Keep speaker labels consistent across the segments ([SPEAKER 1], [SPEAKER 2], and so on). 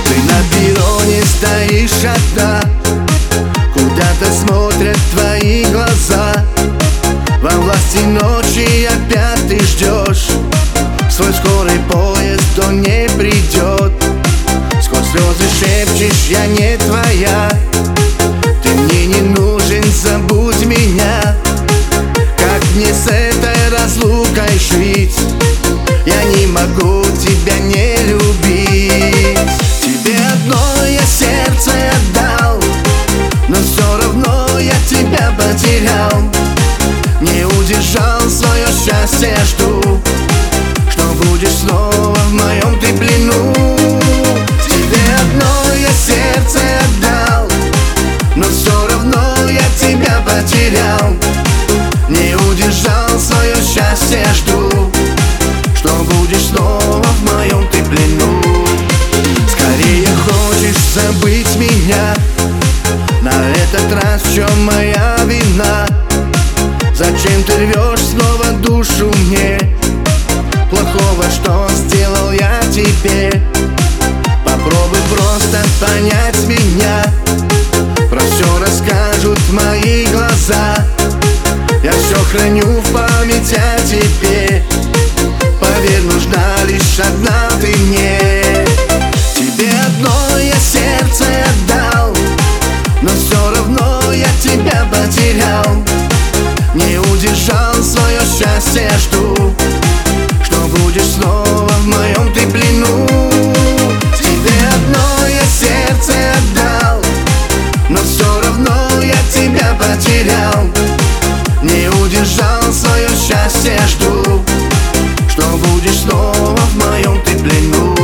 [SPEAKER 1] Ты на перроне стоишь одна, куда-то смотрят твои глаза. Во власти ночи опять ты ждешь свой скорый поезд, он не придет. Сквозь слезы шепчешь: я не твоя, ты мне не нужен, забудь меня. Как мне с этой разлукой жить? Я не могу тебя не любить. Тебе одно я сердце отдал, но все равно я тебя потерял. Не удержал свое счастье, жду, что будешь снова в моем ты плену. Тебе одно я сердце отдал, но все равно я тебя потерял. Не удержал свое счастье, жду, что будешь снова в моем ты плену. Скорее хочешь забыть меня, на этот раз в чем моя вина? Зачем ты рвешь снова душу мне? Плохого что сделал я тебе? Попробуй просто понять меня, про все расскажут мои глаза. Я все храню в памяти о тебе, поверь, нужна лишь одна ты мне. Тебе одно я сердце отдал, но все равно я тебя потерял. Не удержал свое счастье, жду, что будешь снова в моем ты плену. Тебе одно я сердце отдал, но все равно я тебя потерял. Не удержал свое счастье, жду, что будешь снова в моем ты плену.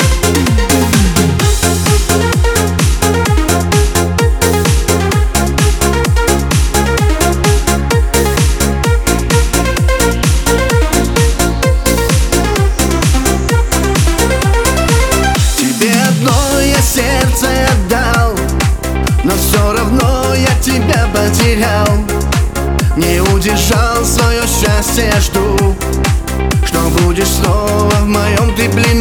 [SPEAKER 1] Сердце отдал, но все равно я тебя потерял. Не удержал свое счастье, жду, что будешь снова в моем ты плену.